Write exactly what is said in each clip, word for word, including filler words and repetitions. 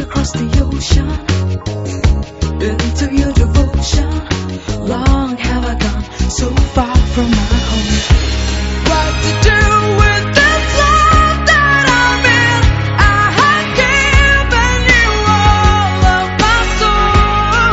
across the ocean into your devotion. Long have I gone so far from my home. What to do with this love that I'm in? I have given you all of my soul.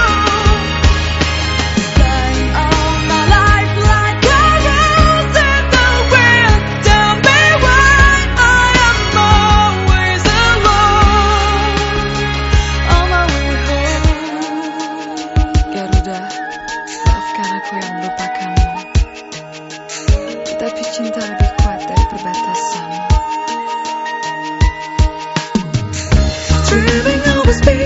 Flying all my life like a rose in the wind. Tell me why I am always alone on my way home. Garuda, maafkan aku yang melupakanmu. Tapi cinta lebih kuat dari perbatasan. Dreaming of a space